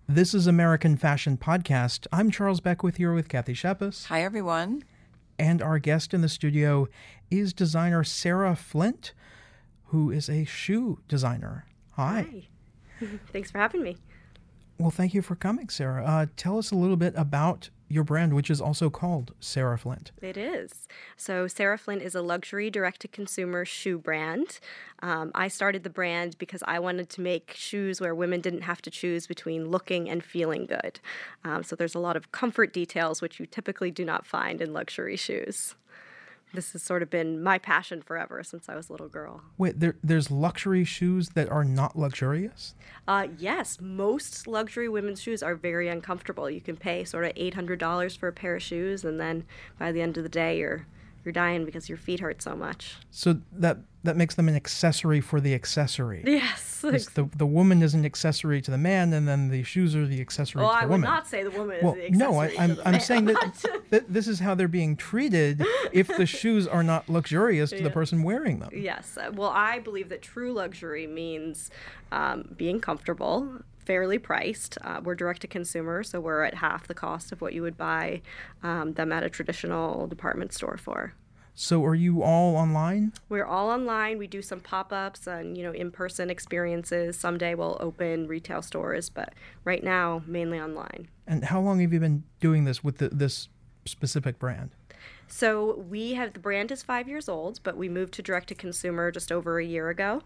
This is American Fashion Podcast. I'm Charles Beckwith here with Kathy Shepis. Hi, everyone. And our guest in the studio is designer Sarah Flint, who is a shoe designer. Hi. Thanks for having me. Well, thank you for coming, Sarah. Tell us a little bit about your brand, which is also called Sarah Flint. It is. So Sarah Flint is a luxury direct-to-consumer shoe brand. I started the brand because I wanted to make shoes where women didn't have to choose between looking and feeling good. So there's a lot of comfort details, which you typically do not find in luxury shoes. This has sort of been my passion forever since I was a little girl. Wait, there's luxury shoes that are not luxurious? Yes, most luxury women's shoes are very uncomfortable. You can pay sort of $800 for a pair of shoes, and then by the end of the day, you're dying because your feet hurt so much. So that makes them an accessory for the accessory. Yes. The woman is an accessory to the man, and then the shoes are the accessory to the woman. Well, I would not say the woman is the accessory to the I'm man. saying that this is how they're being treated if the shoes are not luxurious to the person wearing them. Yes. Well, I believe that true luxury means being comfortable, fairly priced. We're direct to consumer, so we're at half the cost of what you would buy them at a traditional department store for. So are you all online? We're all online. We do some pop-ups and, in-person experiences. Someday we'll open retail stores, but right now, mainly online. And how long have you been doing this with this specific brand? So the brand is 5 years old, but we moved to direct-to-consumer just over a year ago.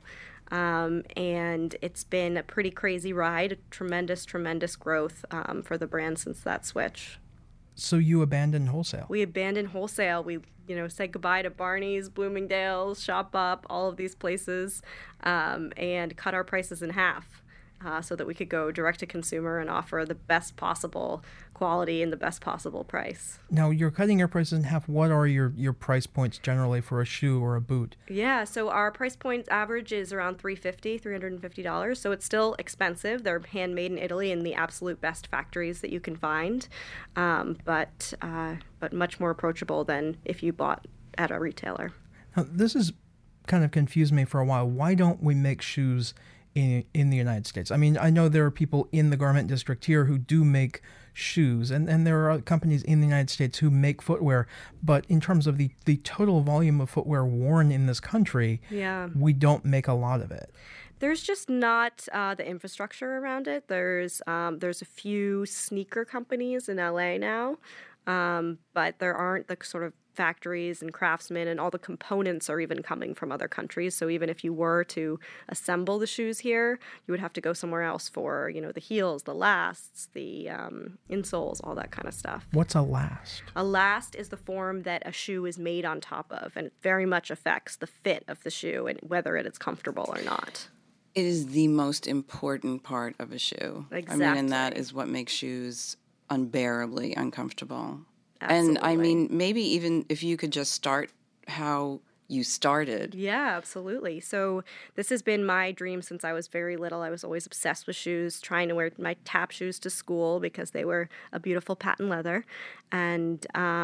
And it's been a pretty crazy ride, tremendous growth for the brand since that switch. So you abandoned wholesale? We abandoned wholesale. We, said goodbye to Barney's, Bloomingdale's, Shop Up, all of these places, and cut our prices in half so that we could go direct to consumer and offer the best possible quality and the best possible price. Now, you're cutting your prices in half. What are your price points generally for a shoe or a boot? Yeah, so our price point average is around $350. So it's still expensive. They're handmade in Italy in the absolute best factories that you can find, but much more approachable than if you bought at a retailer. Now, this has kind of confused me for a while. Why don't we make shoes in the United States? I mean, I know there are people in the garment district here who do make shoes, and there are companies in the United States who make footwear, but in terms of the total volume of footwear worn in this country, we don't make a lot of it. There's just not the infrastructure around it. There's a few sneaker companies in LA now, but there aren't the sort of factories and craftsmen, and all the components are even coming from other countries. So even if you were to assemble the shoes here, you would have to go somewhere else for, the heels, the lasts, the insoles, all that kind of stuff. What's a last? A last is the form that a shoe is made on top of, and it very much affects the fit of the shoe and whether it is comfortable or not. It is the most important part of a shoe. Exactly. I mean, and that is what makes shoes unbearably uncomfortable. Absolutely. And I mean, maybe even if you could just start how you started. Yeah, absolutely. So this has been my dream since I was very little. I was always obsessed with shoes, trying to wear my tap shoes to school because they were a beautiful patent leather. And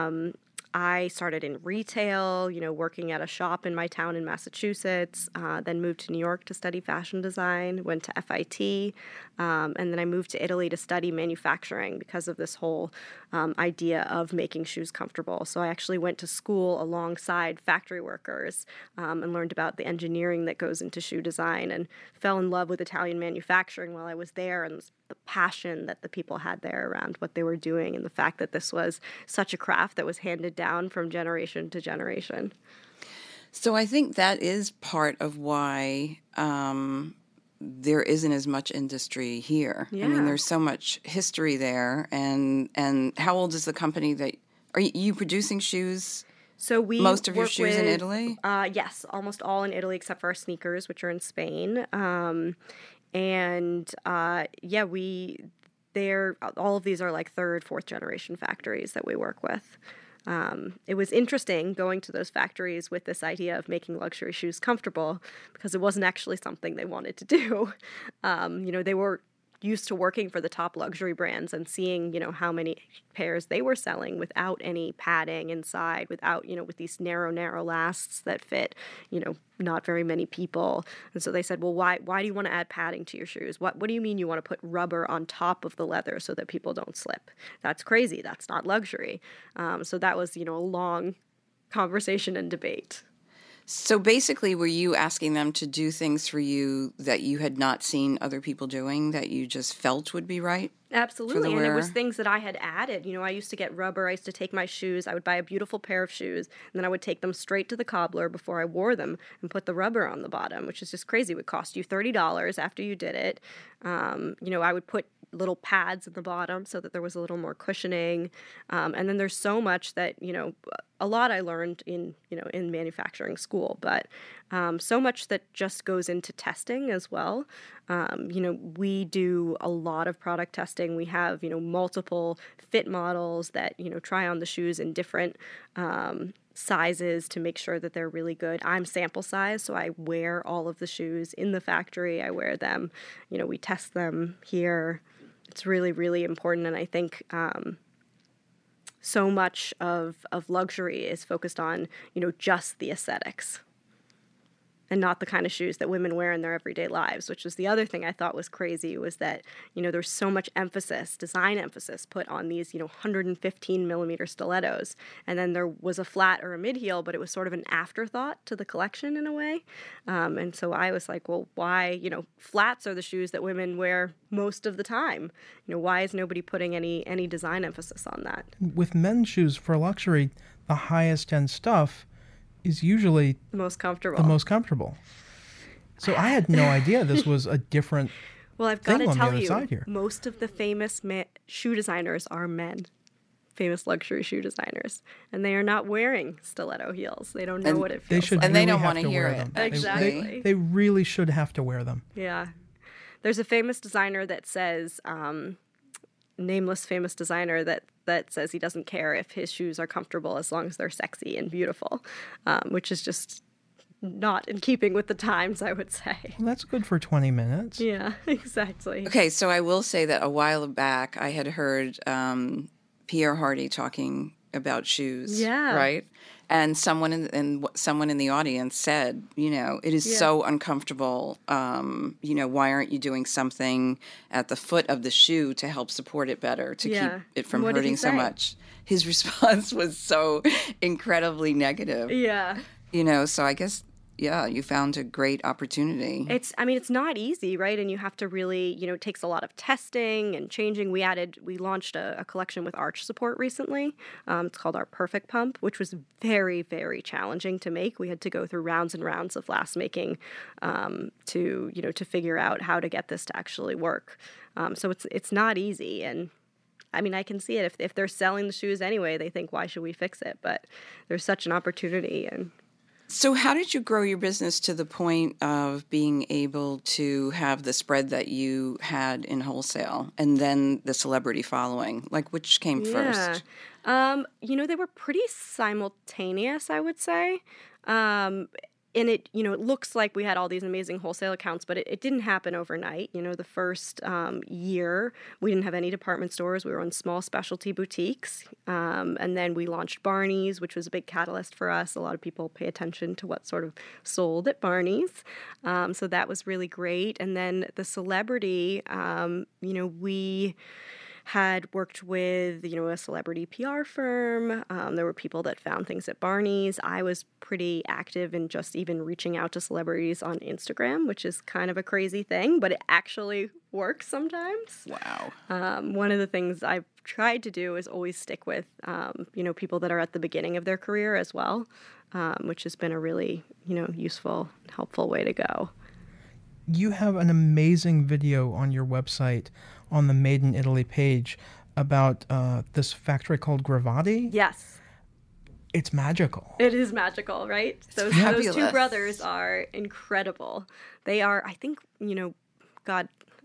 I started in retail, working at a shop in my town in Massachusetts, then moved to New York to study fashion design, went to FIT, and then I moved to Italy to study manufacturing because of this whole idea of making shoes comfortable. So I actually went to school alongside factory workers and learned about the engineering that goes into shoe design, and fell in love with Italian manufacturing while I was there, and the passion that the people had there around what they were doing, and the fact that this was such a craft that was handed down from generation to generation. So I think that is part of why there isn't as much industry here. Yeah. I mean, there's so much history there. And how old is the company that are you producing shoes? So we most of your work shoes with, in Italy? Yes, almost all in Italy except for our sneakers, which are in Spain. All of these are like third, fourth generation factories that we work with. It was interesting going to those factories with this idea of making luxury shoes comfortable because it wasn't actually something they wanted to do. They were used to working for the top luxury brands and seeing, how many pairs they were selling without any padding inside, without, with these narrow lasts that fit, not very many people. And so they said, well, why do you want to add padding to your shoes? What do you mean you want to put rubber on top of the leather so that people don't slip? That's crazy. That's not luxury. So that was, a long conversation and debate. So basically, were you asking them to do things for you that you had not seen other people doing that you just felt would be right? Absolutely. And it was things that I had added. I used to get rubber. I used to take my shoes. I would buy a beautiful pair of shoes, and then I would take them straight to the cobbler before I wore them and put the rubber on the bottom, which is just crazy. It would cost you $30 after you did it. I would put little pads at the bottom so that there was a little more cushioning. And then there's so much that, a lot I learned in manufacturing school, but so much that just goes into testing as well. We do a lot of product testing. We have, multiple fit models that, try on the shoes in different sizes to make sure that they're really good. I'm sample size, so I wear all of the shoes in the factory. I wear them, we test them here. It's really, really important. And I think so much of luxury is focused on, just the aesthetics and not the kind of shoes that women wear in their everyday lives, which was the other thing I thought was crazy, was that, there's so much design emphasis put on these, 115 millimeter stilettos. And then there was a flat or a mid-heel, but it was sort of an afterthought to the collection in a way. And so I was like, well, why, flats are the shoes that women wear most of the time. Why is nobody putting any design emphasis on that? With men's shoes for luxury, the highest end stuff is usually the most comfortable. So I had no idea this was a different well, I've got to tell you, here. Most of the famous shoe designers are men, famous luxury shoe designers, and they are not wearing stiletto heels. They don't know what it feels like. And they don't want to hear it. Exactly. They really should have to wear them. Yeah. There's a famous designer that says, nameless famous designer that says he doesn't care if his shoes are comfortable as long as they're sexy and beautiful, which is just not in keeping with the times, I would say. Well, that's good for 20 minutes. Yeah, exactly. Okay, so I will say that a while back I had heard Pierre Hardy talking about shoes, right? And someone in the audience said, it is so uncomfortable. Why aren't you doing something at the foot of the shoe to help support it better, to keep it from hurting so much? His response was so incredibly negative. Yeah. So I guess, you found a great opportunity. It's not easy, right? And you have to really, it takes a lot of testing and changing. We launched a collection with arch support recently. It's called our Perfect Pump, which was very, very challenging to make. We had to go through rounds and rounds of last making to figure out how to get this to actually work. So it's not easy. And I can see it. If they're selling the shoes anyway, they think, why should we fix it? But there's such an opportunity. And so how did you grow your business to the point of being able to have the spread that you had in wholesale and then the celebrity following? Like, which came first? They were pretty simultaneous, I would say. And it looks like we had all these amazing wholesale accounts, but it didn't happen overnight. The first year, we didn't have any department stores. We were in small specialty boutiques. And then we launched Barney's, which was a big catalyst for us. A lot of people pay attention to what sort of sold at Barney's. So that was really great. And then the celebrity, we had worked with, a celebrity PR firm. There were people that found things at Barney's. I was pretty active in just even reaching out to celebrities on Instagram, which is kind of a crazy thing, but it actually works sometimes. Wow. One of the things I've tried to do is always stick with, people that are at the beginning of their career as well, which has been a really, useful, helpful way to go. You have an amazing video on your website on the Made in Italy page about this factory called Gravati. Yes. It's magical. It is magical, right? Those two brothers are incredible. They are, I think,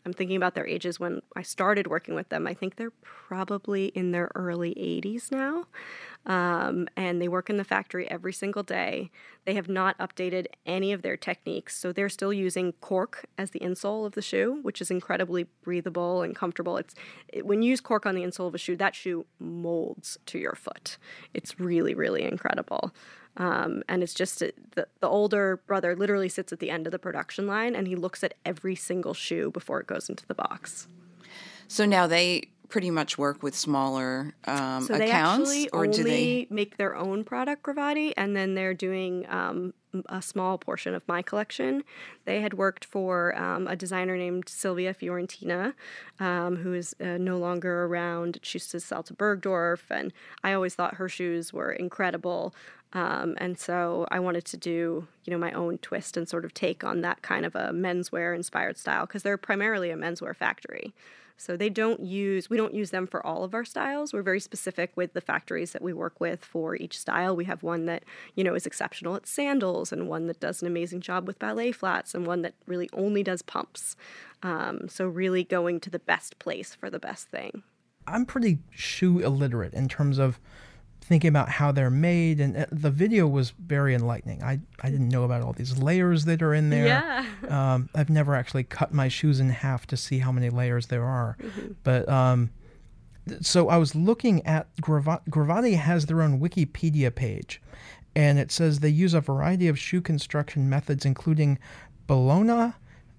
I'm thinking about their ages when I started working with them. I think they're probably in their early 80s now. And they work in the factory every single day. They have not updated any of their techniques. So they're still using cork as the insole of the shoe, which is incredibly breathable and comfortable. When you use cork on the insole of a shoe, that shoe molds to your foot. It's really, really incredible. And it's just the older brother literally sits at the end of the production line and he looks at every single shoe before it goes into the box. So now they pretty much work with smaller accounts? So they actually only make their own product, Gravati, and then they're doing a small portion of my collection. They had worked for a designer named Sylvia Fiorentina, who is no longer around. She used to sell to Bergdorf, and I always thought her shoes were incredible. And so I wanted to do, my own twist and sort of take on that kind of a menswear inspired style because they're primarily a menswear factory. So we don't use them for all of our styles. We're very specific with the factories that we work with for each style. We have one that, is exceptional at sandals and one that does an amazing job with ballet flats and one that really only does pumps. So really going to the best place for the best thing. I'm pretty shoe illiterate in terms of thinking about how they're made, and the video was very enlightening. I didn't know about all these layers that are in there. Yeah. I've never actually cut my shoes in half to see how many layers there are. Mm-hmm. But so I was looking at Gravati has their own Wikipedia page, and it says they use a variety of shoe construction methods, including Bologna,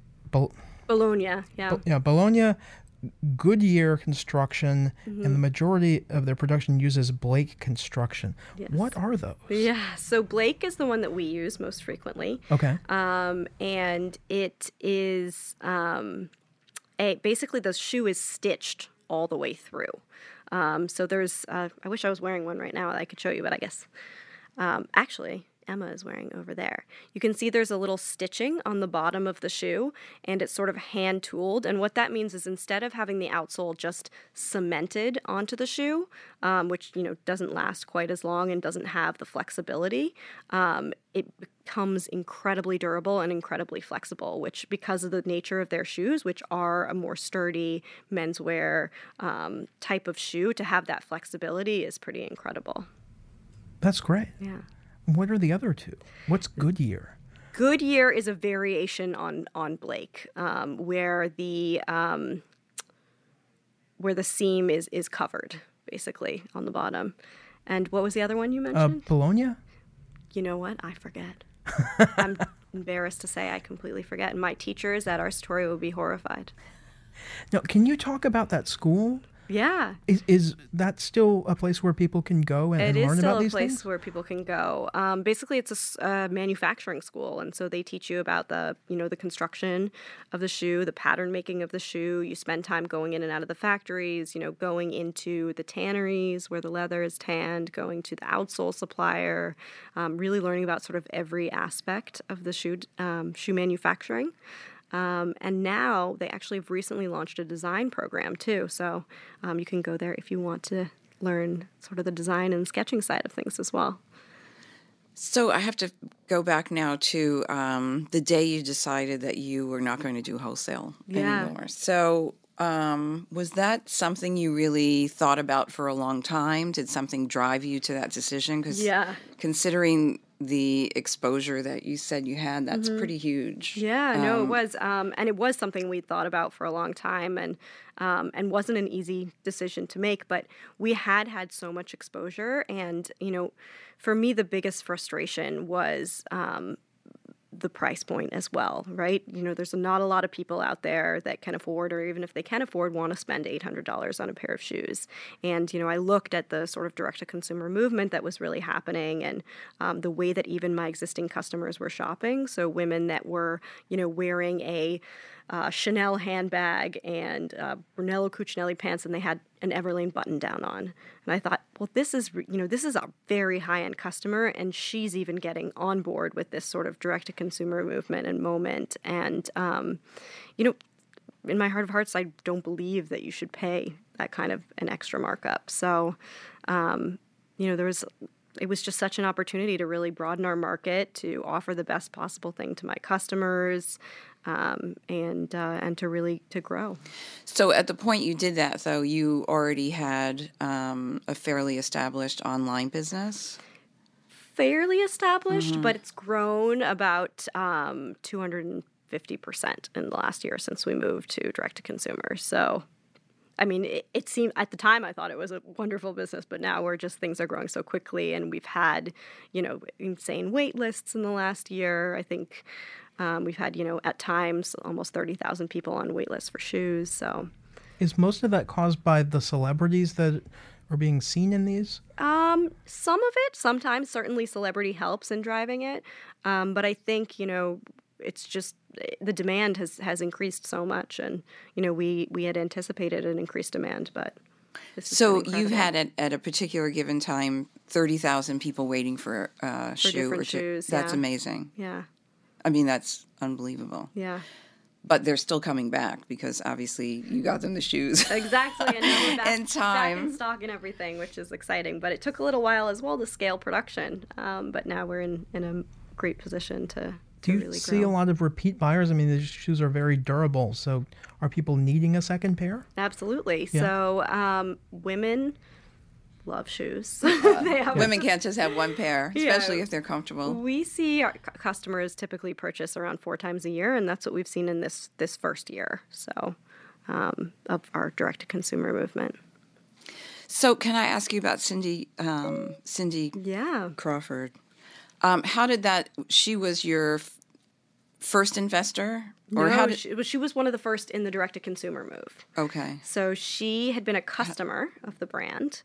Goodyear construction, mm-hmm. and the majority of their production uses Blake construction. Yes. What are those? Yeah, so Blake is the one that we use most frequently. Okay. And it is basically the shoe is stitched all the way through. So there's, I wish I was wearing one right now that I could show you, but I guess, actually, Emma is wearing over there. You can see there's a little stitching on the bottom of the shoe, and it's sort of hand tooled. And what that means is instead of having the outsole just cemented onto the shoe, which doesn't last quite as long and doesn't have the flexibility, it becomes incredibly durable and incredibly flexible. Which, because of the nature of their shoes, which are a more sturdy menswear type of shoe, to have that flexibility is pretty incredible. That's great. Yeah. What are the other two? What's Goodyear? Goodyear is a variation on Blake, where the seam is covered basically on the bottom. And what was the other one you mentioned? Bologna? You know what? I forget. I'm embarrassed to say I completely forget. And my teachers at our story would be horrified. Now, can you talk about that school? Yeah. Is that still a place where people can go and learn about these things? It is still a place where people can go. Basically, it's a manufacturing school, and so they teach you about the construction of the shoe, the pattern making of the shoe. You spend time going in and out of the factories, going into the tanneries where the leather is tanned, going to the outsole supplier, really learning about sort of every aspect of the shoe manufacturing. And now they actually have recently launched a design program too. So you can go there if you want to learn sort of the design and sketching side of things as well. So I have to go back now to the day you decided that you were not going to do wholesale anymore. So was that something you really thought about for a long time? Did something drive you to that decision? Because considering the exposure that you said you had, that's mm-hmm. pretty huge. Yeah, no, it was. And it was something we thought about for a long time and wasn't an easy decision to make. But we had so much exposure. And, for me, the biggest frustration was the price point as well, right? There's not a lot of people out there that can afford, or even if they can afford, want to spend $800 on a pair of shoes. And, I looked at the sort of direct-to-consumer movement that was really happening and the way that even my existing customers were shopping. So women that were, wearing a Chanel handbag and Brunello Cucinelli pants, and they had an Everlane button down on. And I thought, well, this is a very high-end customer, and she's even getting on board with this sort of direct-to-consumer movement and moment. And, in my heart of hearts, I don't believe that you should pay that kind of an extra markup. So, it was just such an opportunity to really broaden our market, to offer the best possible thing to my customers, and to grow. So at the point you did that, though, you already had a fairly established online business? Fairly established, but it's grown about 250% in the last year since we moved to direct-to-consumer. So, I mean, it seemed, at the time I thought it was a wonderful business, but now things are growing so quickly, and we've had, insane wait lists in the last year. I think we've had, at times, almost 30,000 people on wait lists for shoes. So, is most of that caused by the celebrities that are being seen in these? Some of it, sometimes certainly celebrity helps in driving it. But I think, it's just the demand has increased so much, and, we had anticipated an increased demand, but this is so you've had at a particular given time 30,000 people waiting for a shoe or two. Shoes, That's amazing. Yeah. I mean, that's unbelievable. Yeah. But they're still coming back because obviously you got them the shoes. Exactly. And now we're back, in time. back in stock and everything, which is exciting. But it took a little while as well to scale production. But now we're in a great position to Do you really see grow. a lot of repeat buyers? I mean, these shoes are very durable. So are people needing a second pair? Absolutely. Yeah. So women love shoes. Women can't just have one pair, especially if they're comfortable. We see our customers typically purchase around 4 times a year, and that's what we've seen in this first year. So of our direct-to-consumer movement. So can I ask you about Cindy Crawford? How did that? She was your first investor, or no, how did she was one of the first in the direct-to-consumer move. Okay. So she had been a customer of the brand,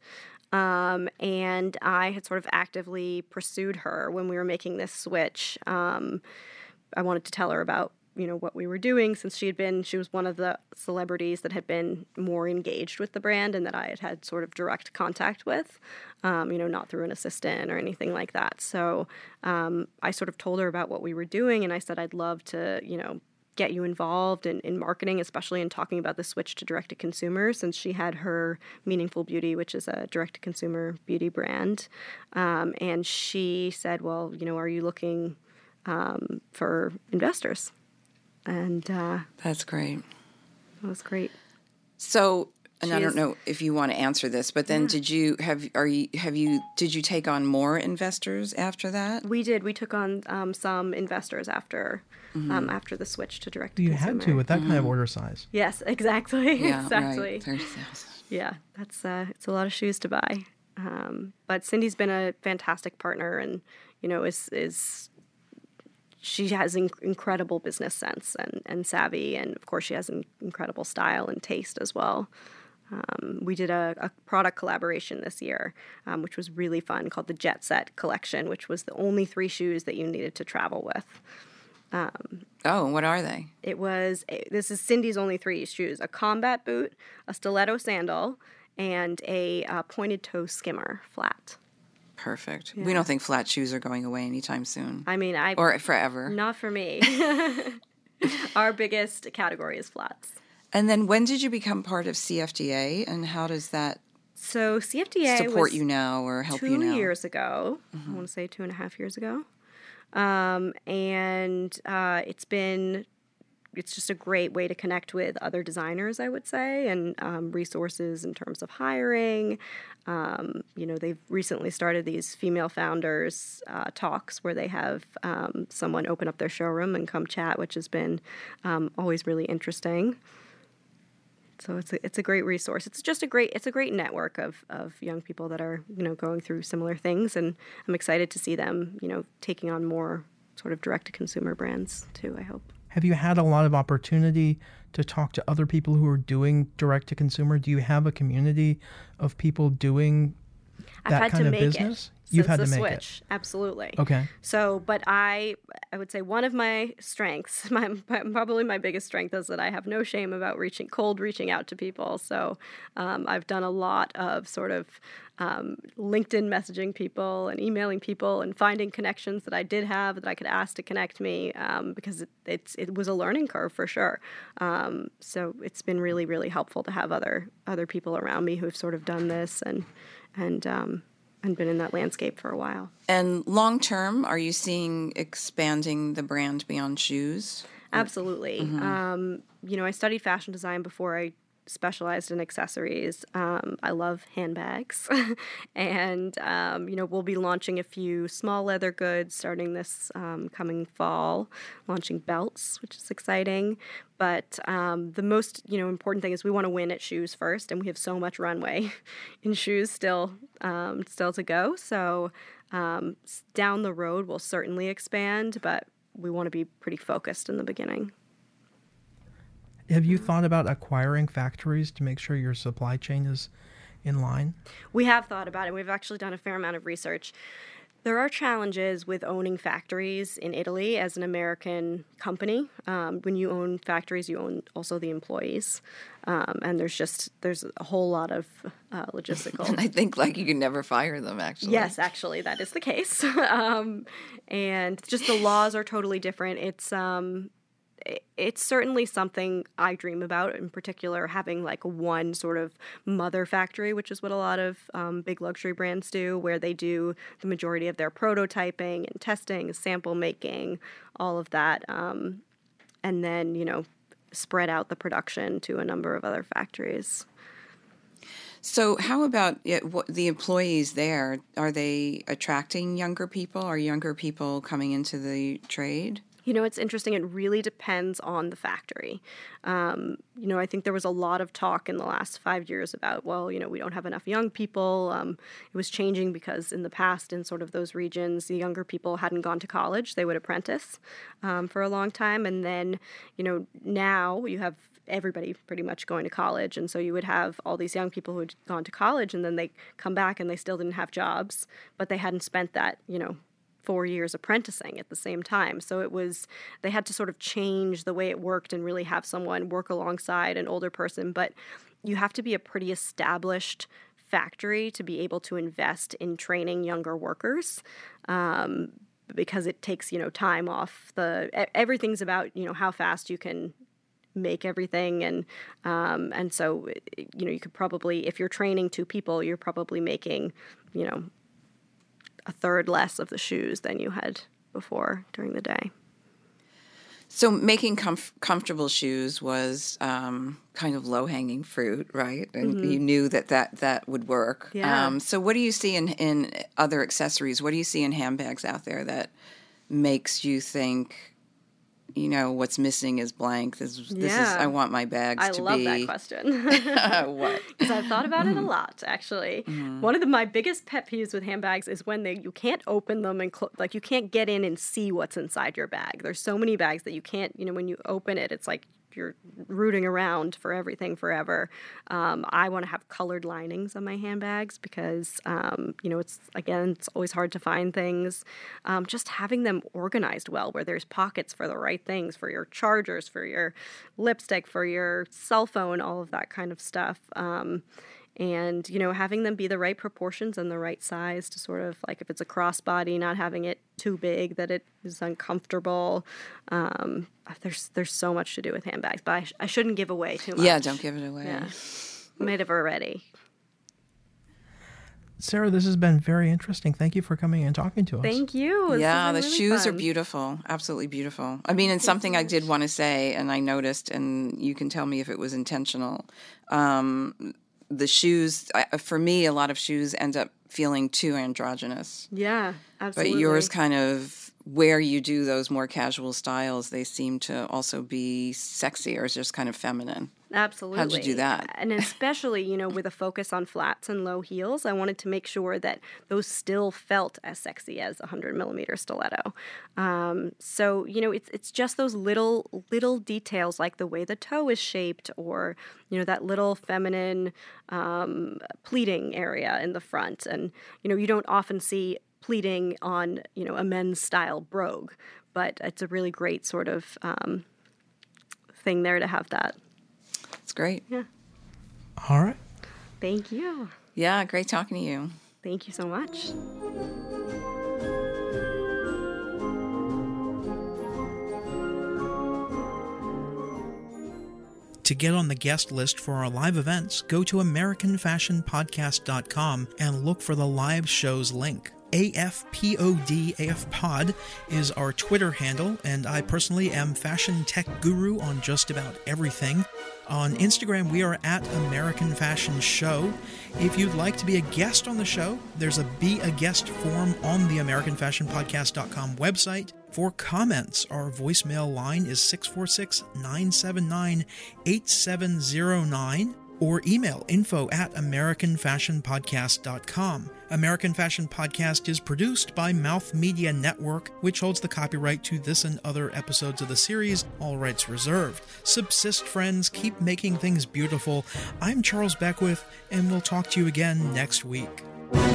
and I had sort of actively pursued her when we were making this switch. I wanted to tell her about what we were doing, since she was one of the celebrities that had been more engaged with the brand and that I had sort of direct contact with, not through an assistant or anything like that. So I sort of told her about what we were doing, and I said I'd love to get you involved in marketing, especially in talking about the switch to direct-to-consumer, since she had her Meaningful Beauty, which is a direct-to-consumer beauty brand. And she said, well, are you looking for investors? And That's great. That was great. So, and I don't know if you want to answer this, but then did you take on more investors after that? We did. We took on some investors after the switch to direct-to-consumer. You had to with that kind of order size. Yes, exactly. Yeah, exactly. Right. 30,000. Yeah, that's it's a lot of shoes to buy. But Cindy's been a fantastic partner, and she has incredible business sense and savvy, and of course she has an incredible style and taste as well. We did a product collaboration this year, which was really fun, called the Jet Set Collection, which was the only 3 shoes that you needed to travel with. What are they? This is Cindy's only 3 shoes: a combat boot, a stiletto sandal, and a pointed toe skimmer flat. Perfect. Yeah. We don't think flat shoes are going away anytime soon. I mean, or forever. Not for me. Our biggest category is flats. And then when did you become part of CFDA, and how does that So CFDA support was you now or help you now? 2 years ago. I want to say 2.5 years ago. It's just a great way to connect with other designers, I would say, and resources in terms of hiring. They've recently started these female founders talks where they have someone open up their showroom and come chat, which has been always really interesting. So it's a great resource. It's a great network of young people that are going through similar things, and I'm excited to see them taking on more sort of direct-to-consumer brands too, I hope. Have you had a lot of opportunity to talk to other people who are doing direct-to-consumer? Do you have a community of people doing that kind of business? You've had to make switch. Absolutely. Okay. So, but I would say one of my strengths, probably my biggest strength, is that I have no shame about reaching out to people. So I've done a lot of sort of LinkedIn messaging people and emailing people and finding connections that I did have that I could ask to connect me, because it was a learning curve for sure. So it's been really, really helpful to have other people around me who've sort of done this and been in that landscape for a while. And long term, are you seeing expanding the brand beyond shoes? Absolutely. Mm-hmm. I studied fashion design before I specialized in accessories. I love handbags. And, we'll be launching a few small leather goods starting this coming fall, launching belts, which is exciting. But the most, important thing is we want to win at shoes first, and we have so much runway in shoes still to go. So down the road, we'll certainly expand, but we want to be pretty focused in the beginning. Have you thought about acquiring factories to make sure your supply chain is in line? We have thought about it. We've actually done a fair amount of research. There are challenges with owning factories in Italy as an American company. When you own factories, you own also the employees. And there's a whole lot of logistical. And I think you can never fire them, actually. Yes, actually, that is the case. And just the laws are totally different. It's certainly something I dream about, in particular, having one sort of mother factory, which is what a lot of big luxury brands do, where they do the majority of their prototyping and testing, sample making, all of that, and then, spread out the production to a number of other factories. So how about the employees there? Are they attracting younger people? Are younger people coming into the trade? It's interesting. It really depends on the factory. I think there was a lot of talk in the last 5 years about, we don't have enough young people. It was changing because in the past, in sort of those regions, the younger people hadn't gone to college. They would apprentice for a long time. And then, now you have everybody pretty much going to college. And so you would have all these young people who had gone to college, and then they come back and they still didn't have jobs, but they hadn't spent that, 4 years apprenticing at the same time. So they had to sort of change the way it worked and really have someone work alongside an older person. But you have to be a pretty established factory to be able to invest in training younger workers, because it takes, time off everything's about, how fast you can make everything. And so, you could probably, if you're training 2 people, you're probably making, a third less of the shoes than you had before during the day. So making comfortable shoes was kind of low-hanging fruit, right? And mm-hmm. You knew that would work. Yeah. So what do you see in other accessories? What do you see in handbags out there that makes you think, what's missing is blank? This is I want my bags to be. I love that question. What? Because I've thought about it a lot, actually. Mm-hmm. One of my biggest pet peeves with handbags is when you can't open them and you can't get in and see what's inside your bag. There's so many bags that you can't, when you open it, it's like you're rooting around for everything forever. I want to have colored linings on my handbags because, it's always hard to find things. Just having them organized well, where there's pockets for the right things, for your chargers, for your lipstick, for your cell phone, all of that kind of stuff. And, having them be the right proportions and the right size to sort of, if it's a crossbody, not having it too big that it is uncomfortable. There's so much to do with handbags, but I shouldn't give away too much. Yeah, don't give it away. Yeah. Might have already. Sarah, this has been very interesting. Thank you for coming and talking to us. Thank you. Yeah, the shoes are beautiful. Absolutely beautiful. I mean, and something I did want to say, and I noticed, and you can tell me if it was intentional. The shoes, for me, a lot of shoes end up feeling too androgynous. Yeah, absolutely. But yours kind of, where you do those more casual styles, they seem to also be sexy, or it's just kind of feminine. Absolutely. How'd you do that? And especially, with a focus on flats and low heels, I wanted to make sure that those still felt as sexy as a 100-millimeter stiletto. So, it's just those little details, like the way the toe is shaped, or, that little feminine pleating area in the front. And, you don't often see pleating on, a men's style brogue, but it's a really great sort of thing there to have that. It's great. Yeah. All right. Thank you. Yeah, great talking to you. Thank you so much. To get on the guest list for our live events, go to AmericanFashionPodcast.com and look for the live shows link. AFPOD, AFPod is our Twitter handle, and I personally am Fashion Tech Guru on just about everything. On Instagram, we are at American Fashion Show. If you'd like to be a guest on the show, there's a Be a Guest form on the AmericanFashionPodcast.com website. For comments, our voicemail line is 646-979-8709. Or email info@AmericanFashionPodcast.com. American Fashion Podcast is produced by Mouth Media Network, which holds the copyright to this and other episodes of the series, all rights reserved. Subsist, friends, keep making things beautiful. I'm Charles Beckwith, and we'll talk to you again next week.